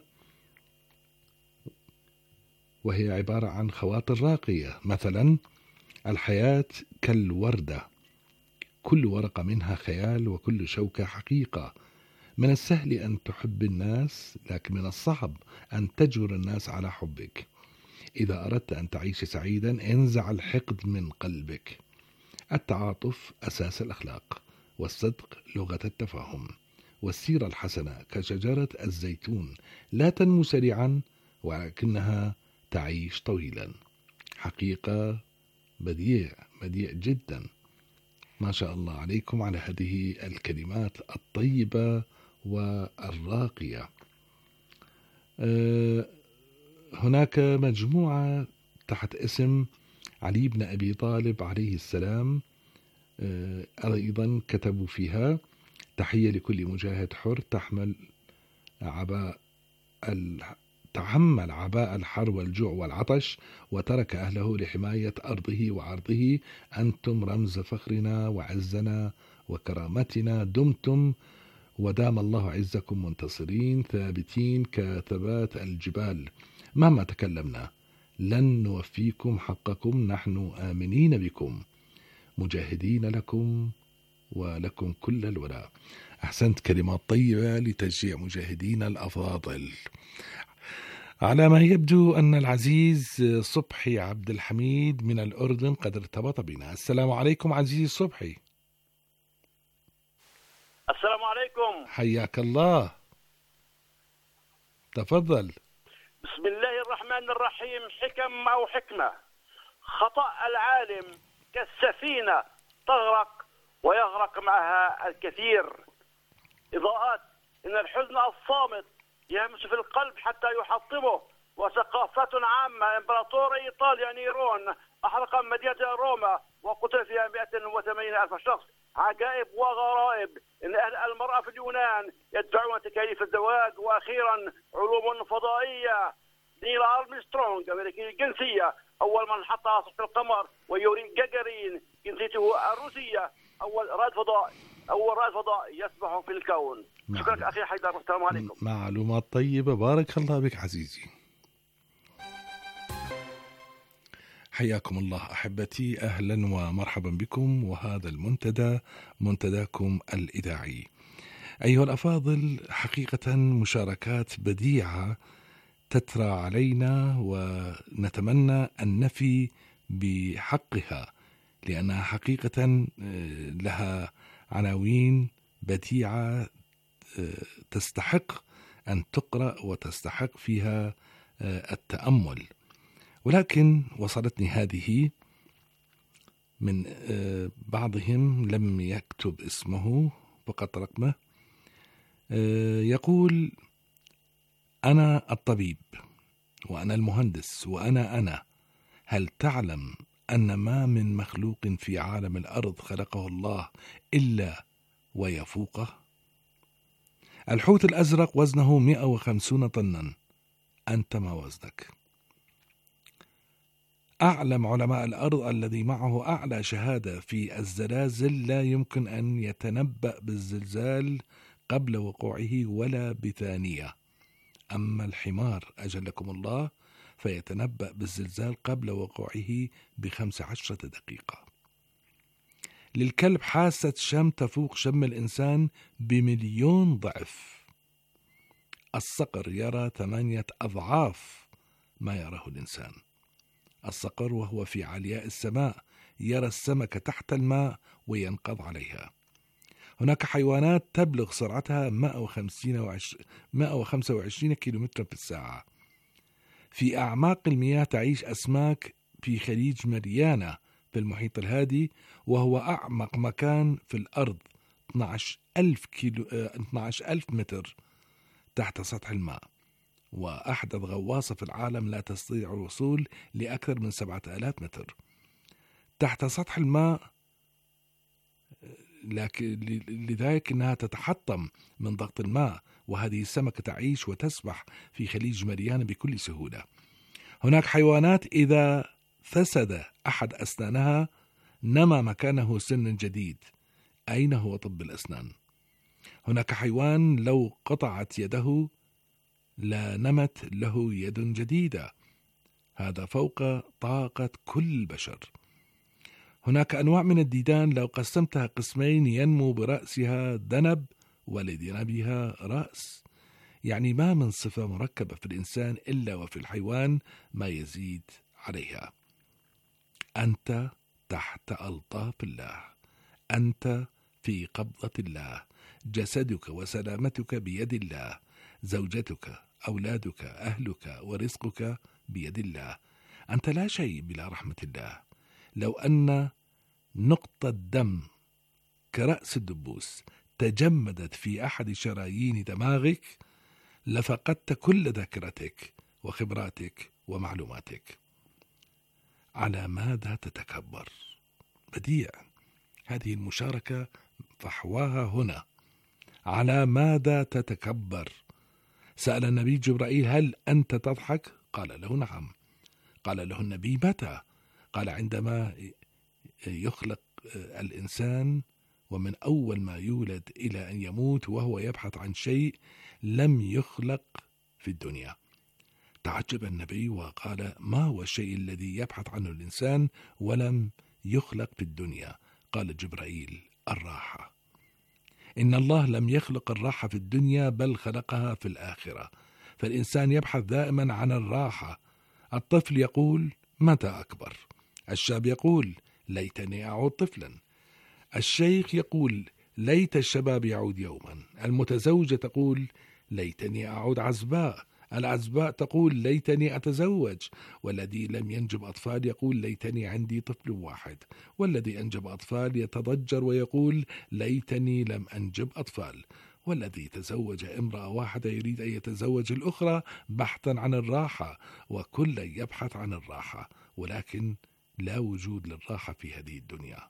وهي عبارة عن خواطر راقية. مثلا: الحياة كالوردة، كل ورقة منها خيال وكل شوكة حقيقة. من السهل أن تحب الناس، لكن من الصعب أن تجبر الناس على حبك. إذا أردت أن تعيش سعيدا انزع الحقد من قلبك. التعاطف أساس الأخلاق، والصدق لغة التفاهم، والسيرة الحسنة كشجرة الزيتون، لا تنمو سريعا ولكنها تعيش طويلا. حقيقة بديع جدا. ما شاء الله عليكم على هذه الكلمات الطيبة والراقية. هناك مجموعة تحت اسم علي بن أبي طالب عليه السلام، أيضا كتبوا فيها: تحية لكل مجاهد حر تحمل عباء الحر والجوع والعطش وترك أهله لحماية أرضه وعرضه. أنتم رمز فخرنا وعزنا وكرامتنا، دمتم ودام الله عزكم منتصرين ثابتين كثبات الجبال. مهما تكلمنا لن نوفيكم حقكم، نحن آمنين بكم مجاهدين لكم ولكم كل الولاء. أحسنت، كلمات طيبة لتشجيع مجاهدين الأفاضل. على ما يبدو أن العزيز صبحي عبد الحميد من الأردن قد ارتبط بنا. السلام عليكم عزيزي صبحي. السلام عليكم. حياك الله، تفضل. بسم الله الرحمن الرحيم. حكم أو حكمة: خطأ العالم كالسفينة تغرق ويغرق معها الكثير. إضاءات: إن الحزن الصامت يهمس في القلب حتى يحطمه. وثقافات عامة: إمبراطور إيطاليا نيرون أحرق مدينة روما وقتل فيها 180,000 شخص. عجائب وغرائب: إن أهل المرأة في اليونان يدفعون تكاليف الزواج. وأخيرا علوم فضائية: نيل أرمسترونغ أمريكي الجنسية أول من حط على سطح القمر، ويوري جاجارين جنسيته الروسية أول رائد فضاء يسبح في الكون. شكرا أخي حيدر، والسلام عليكم. معلومات طيبة، بارك الله بك عزيزي. حياكم الله أحبتي، أهلا ومرحبا بكم، وهذا المنتدى منتداكم الإذاعي. أيها الأفاضل، حقيقة مشاركات بديعة تترى علينا، ونتمنى أن نفي بحقها، لأنها حقيقة لها عناوين بديعة تستحق أن تقرأ وتستحق فيها التأمل. ولكن وصلتني هذه من بعضهم، لم يكتب اسمه فقط رقمه، يقول: أنا الطبيب، وأنا المهندس، وأنا هل تعلم أن ما من مخلوق في عالم الأرض خلقه الله إلا ويفوقه؟ الحوت الأزرق وزنه 150 طنا، أنت ما وزنك؟ أعلم علماء الأرض الذي معه أعلى شهادة في الزلازل لا يمكن أن يتنبأ بالزلزال قبل وقوعه ولا بثانية. أما الحمار أجلكم الله فيتنبأ بالزلزال قبل وقوعه ب15 دقيقة. للكلب حاسة شم تفوق شم الإنسان ب1,000,000 ضعف. الصقر يرى 8 أضعاف ما يراه الإنسان. الصقر وهو في علياء السماء يرى السمكة تحت الماء وينقض عليها. هناك حيوانات تبلغ سرعتها 125 كيلومتر في الساعة. في أعماق المياه تعيش أسماك في خليج ماريانا في المحيط الهادي، وهو أعمق مكان في الأرض، 12,000 متر تحت سطح الماء، وأحدث غواصة في العالم لا تستطيع الوصول لأكثر من 7,000 متر تحت سطح الماء، لكن لذلك أنها تتحطم من ضغط الماء، وهذه السمكة تعيش وتسبح في خليج ماريانا بكل سهولة. هناك حيوانات إذا فسد أحد أسنانها نما مكانه سن جديد. أين هو طب الأسنان؟ هناك حيوان لو قطعت يده لا نمت له يد جديدة. هذا فوق طاقة كل بشر. هناك أنواع من الديدان لو قسمتها قسمين ينمو برأسها ذنب ولذنبها رأس. يعني ما من صفة مركبة في الإنسان إلا وفي الحيوان ما يزيد عليها. أنت تحت ألطاف الله، أنت في قبضة الله، جسدك وسلامتك بيد الله، زوجتك، أولادك، أهلك ورزقك بيد الله. أنت لا شيء بلا رحمة الله. لو أن نقطة دم كرأس الدبوس تجمدت في أحد شرايين دماغك لفقدت كل ذاكرتك وخبراتك ومعلوماتك. على ماذا تتكبر؟ بديع. هذه المشاركة فحواها هنا. على ماذا تتكبر؟ سأل النبي جبرائيل: هل أنت تضحك؟ قال له: نعم. قال له النبي: متى؟ قال: عندما يخلق الإنسان، ومن أول ما يولد إلى أن يموت وهو يبحث عن شيء لم يخلق في الدنيا. تعجب النبي وقال: ما هو الشيء الذي يبحث عنه الإنسان ولم يخلق في الدنيا؟ قال جبرائيل: الراحة. إن الله لم يخلق الراحة في الدنيا بل خلقها في الآخرة، فالإنسان يبحث دائما عن الراحة. الطفل يقول: متى أكبر؟ الشاب يقول: ليتني أعود طفلا. الشيخ يقول: ليت الشباب يعود يوما. المتزوجة تقول: ليتني أعود عزباء. العزباء تقول: ليتني أتزوج. والذي لم ينجب أطفال يقول: ليتني عندي طفل واحد. والذي أنجب أطفال يتضجر ويقول: ليتني لم أنجب أطفال. والذي تزوج امرأة واحدة يريد أن يتزوج الأخرى بحثا عن الراحة، وكل يبحث عن الراحة، ولكن لا وجود للراحة في هذه الدنيا.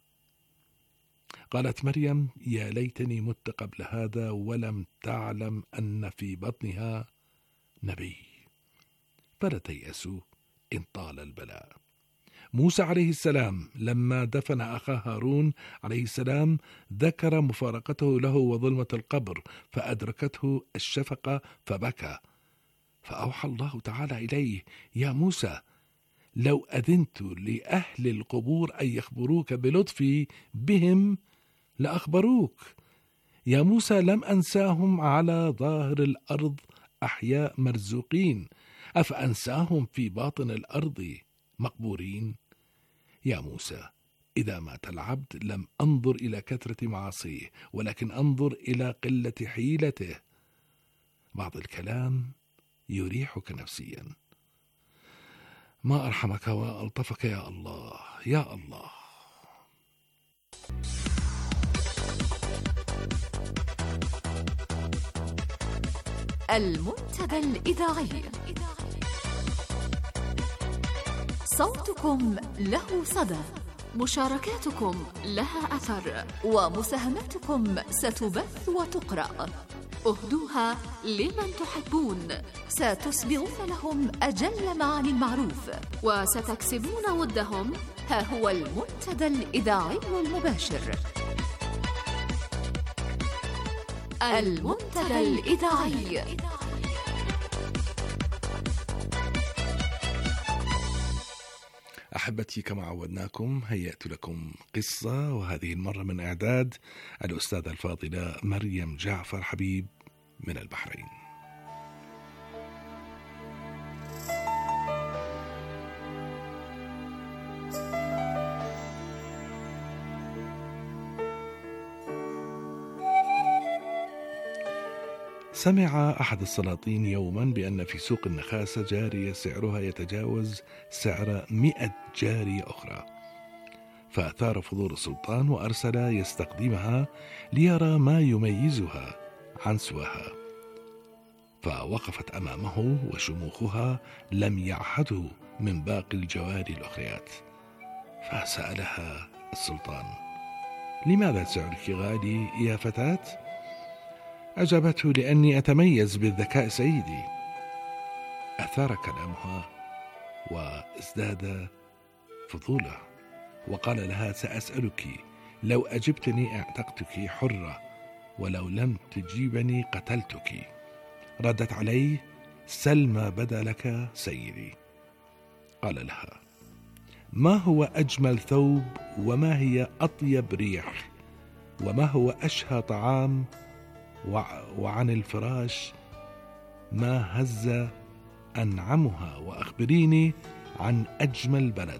قالت مريم: يا ليتني مت قبل هذا ولم تعلم أن في بطنها نبي. فلا تيأسوا إن طال البلاء. موسى عليه السلام لما دفن أخاه هارون عليه السلام ذكر مفارقته له وظلمة القبر، فأدركته الشفقة فبكى، فأوحى الله تعالى إليه: يا موسى، لو أذنت لأهل القبور أن يخبروك بلطفي بهم لأخبروك. يا موسى، لم أنساهم على ظاهر الأرض أحياء مرزوقين، أفأنساهم في باطن الأرض مقبورين؟ يا موسى، إذا مات العبد لم أنظر إلى كثرة معاصيه، ولكن أنظر إلى قلة حيلته. بعض الكلام يريحك نفسيا. ما أرحمك وألطفك يا الله، يا الله. المنتدى الإذاعي، صوتكم له صدى، مشاركاتكم لها أثر، ومساهماتكم ستبث وتقرأ. اهدوها لمن تحبون، ستسبغون لهم أجل معاني المعروف، وستكسبون ودهم. ها هو المنتدى الإذاعي المباشر. المنتدى الإذاعي. أحبتي، كما عودناكم هيأت لكم قصة، وهذه المرة من إعداد الأستاذة الفاضلة مريم جعفر حبيب من البحرين. سمع أحد السلاطين يوما بأن في سوق النخاسة جارية سعرها يتجاوز سعر 100 جارية أخرى، فأثار فضول السلطان وأرسل يستقدمها ليرى ما يميزها عن سواها، فوقفت أمامه وشموخها لم يعهده من باقي الجواري الأخريات، فسألها السلطان: لماذا سعرك غالي يا فتاة؟ أجابته: لأني أتميز بالذكاء سيدي. أثار كلامها وازداد فضوله، وقال لها: سأسألك، لو أجبتني اعتقتك حرة، ولو لم تجيبني قتلتك. ردت عليه: سل ما بدا لك سيدي. قال لها: ما هو أجمل ثوب، وما هي أطيب ريح، وما هو أشهى طعام، وعن الفراش ما هز أنعمها، وأخبريني عن أجمل بلد.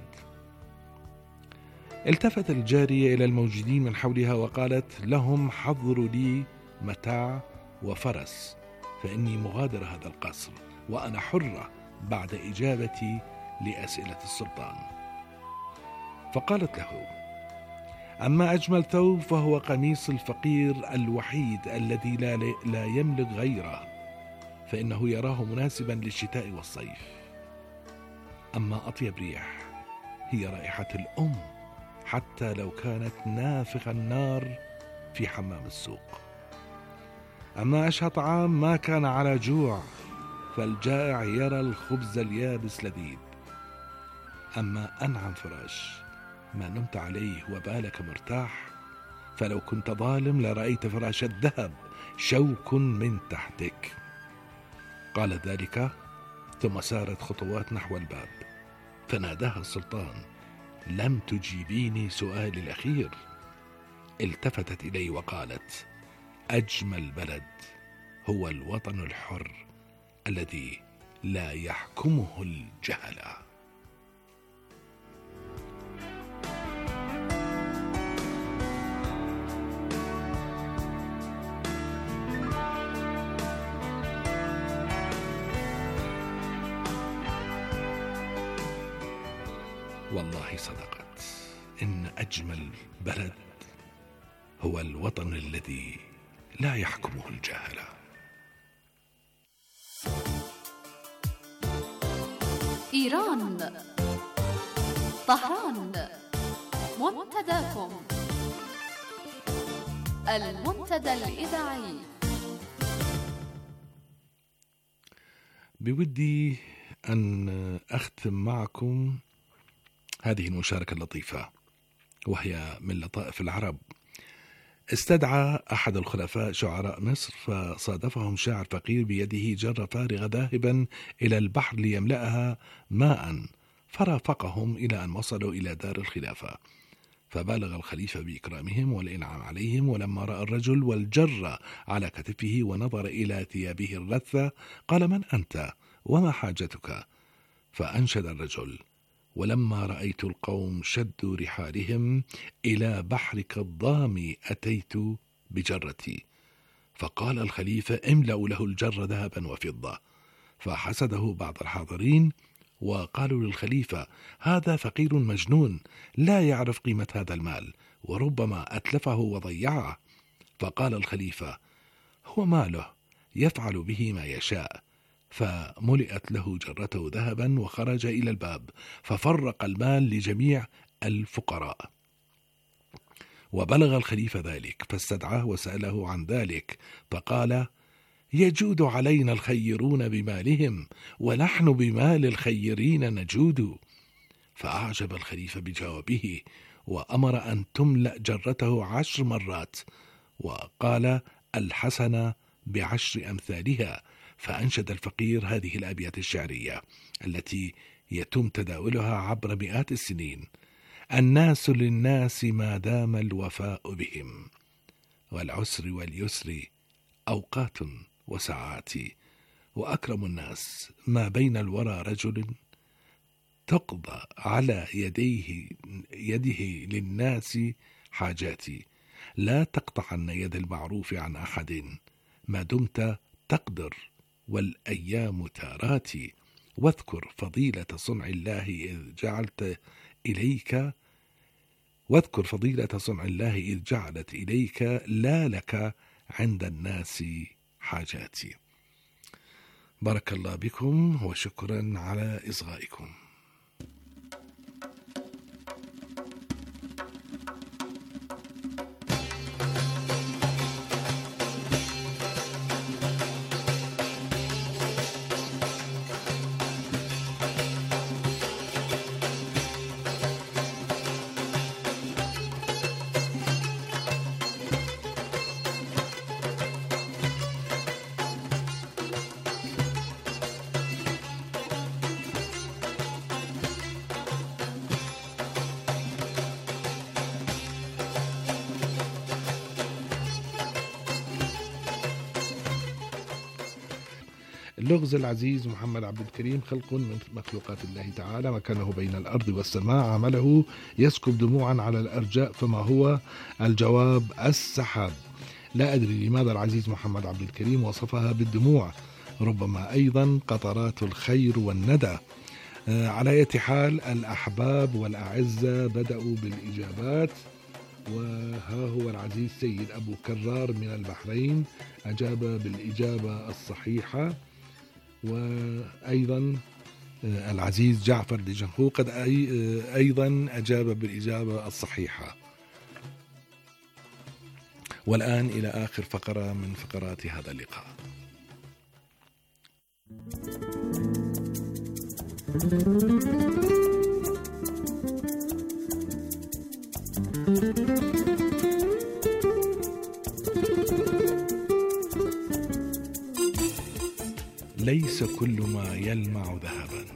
التفت الجارية إلى الموجودين من حولها وقالت لهم: حضروا لي متاع وفرس، فإني مغادرة هذا القصر، وأنا حرة بعد إجابتي لأسئلة السلطان. فقالت له: أما أجمل ثوب فهو قميص الفقير الوحيد الذي لا يملك غيره، فإنه يراه مناسبا للشتاء والصيف. أما أطيب ريح هي رائحة الأم، حتى لو كانت نافخ النار في حمام السوق. أما أشهى طعام ما كان على جوع، فالجائع يرى الخبز اليابس لذيذ. أما أنعم فراش ما نمت عليه وبالك مرتاح، فلو كنت ظالم لرأيت فراش الذهب شوك من تحتك. قال ذلك ثم سارت خطوات نحو الباب، فناداها السلطان: لم تجيبيني سؤالي الأخير. التفتت إليه وقالت: أجمل بلد هو الوطن الحر الذي لا يحكمه الجهل. والله صدقت، إن أجمل بلد هو الوطن الذي لا يحكمه الجهل. إيران، طهران، منتداكم، المنتدى الإذاعي. بودي أن أختم معكم هذه المشاركة اللطيفة، وهي من لطائف العرب. استدعى أحد الخلفاء شعراء مصر، فصادفهم شاعر فقير بيده جرة فارغة ذاهبا إلى البحر ليملأها ماء، فرافقهم إلى أن وصلوا إلى دار الخلافة، فبالغ الخليفة بإكرامهم والإنعام عليهم. ولما رأى الرجل والجرة على كتفه ونظر إلى ثيابه الرثة قال: من أنت وما حاجتك؟ فأنشد الرجل: ولما رأيت القوم شدوا رحالهم إلى بحرك الضام أتيت بجرتي. فقال الخليفة: املأوا له الجر ذهبا وفضة. فحسده بعض الحاضرين وقالوا للخليفة: هذا فقير مجنون لا يعرف قيمة هذا المال، وربما أتلفه وضيعه. فقال الخليفة: هو ماله، يفعل به ما يشاء. فملئت له جرته ذهبا وخرج إلى الباب، ففرق المال لجميع الفقراء. وبلغ الخليفة ذلك، فاستدعاه وسأله عن ذلك، فقال: يجود علينا الخيرون بمالهم، ونحن بمال الخيرين نجود. فأعجب الخليفة بجوابه، وأمر أن تملأ جرته 10 مرات، وقال: الحسنة ب10 أمثالها. فأنشد الفقير هذه الأبيات الشعرية التي يتم تداولها عبر مئات السنين. الناس للناس ما دام الوفاء بهم، والعسر واليسر أوقات وساعات، وأكرم الناس ما بين الورى رجل تقضى على يده للناس حاجاتي. لا تقطعن يد المعروف عن أحد ما دمت تقدر، والأيام تاراتي. واذكر فضيلة صنع الله إذ جعلت إليك لا لك عند الناس حاجاتي. بارك الله بكم وشكرا على إصغائكم. اللغز العزيز محمد عبد الكريم خلق من مخلوقات الله تعالى، مكانه بين الأرض والسماء، عمله يسكب دموعا على الأرجاء، فما هو الجواب؟ السحاب. لا أدري لماذا العزيز محمد عبد الكريم وصفها بالدموع، ربما أيضا قطرات الخير والندى. على أي حال الأحباب والأعزة بدأوا بالإجابات، وها هو العزيز سيد أبو كرار من البحرين أجاب بالإجابة الصحيحة، وأيضا العزيز جعفر دجنهو قد أيضا أجاب بالإجابة الصحيحة. والآن إلى آخر فقرة من فقرات هذا اللقاء. ليس كل ما يلمع ذهبا.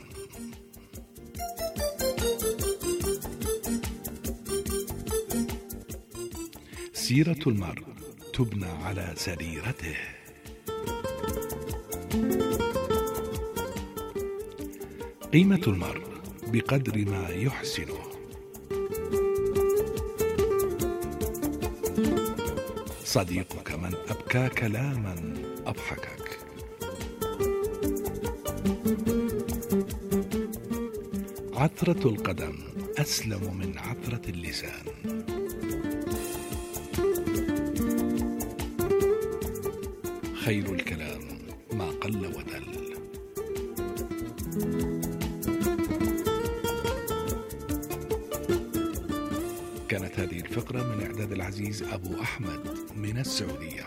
سيرة المرء تبنى على سريرته. قيمة المرء بقدر ما يحسنه. صديقك من أبكاك لا من أضحكك. عثرة القدم أسلم من عثرة اللسان. خير الكلام ما قل ودل. كانت هذه الفقرة من إعداد العزيز أبو أحمد من السعودية.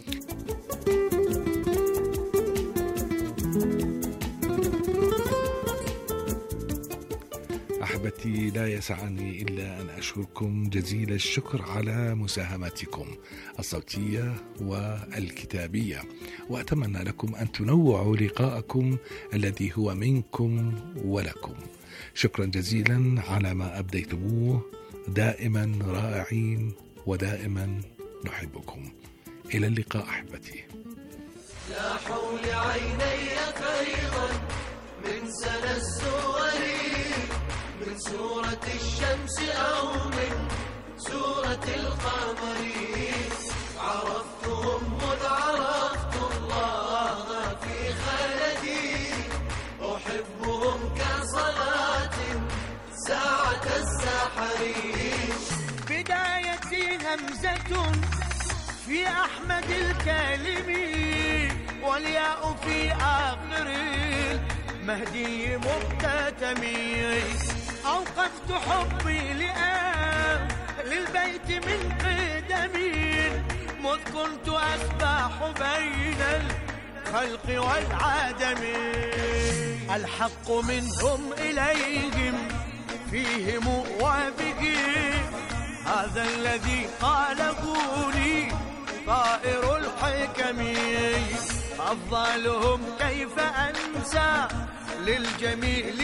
أحبتي، لا يسعني إلا أن أشكركم جزيل الشكر على مساهماتكم الصوتية والكتابية، وأتمنى لكم أن تنوعوا لقاءكم الذي هو منكم ولكم. شكرا جزيلا على ما أبديتموه، دائما رائعين ودائما نحبكم. إلى اللقاء أحبتي. لاحوا لعيني فيضا من سنى السور، من سورة الشمس أو من سورة القمر. عرفتهم مذ عرفت الله في خلدي، أحبهم كصلاة ساعة السحر. بدايتي همزة في أحمد الكالمي، والياء في آخر المهدي مختتمي. أوقفت حبي للبيت من قدمي، مذ كنت أسبح بين الخلق والعدم. الحق منهم إليهم فيهم وافقين، هذا الذي قاله لي طائر الحكم. أفضلهم كيف أنسى للجميل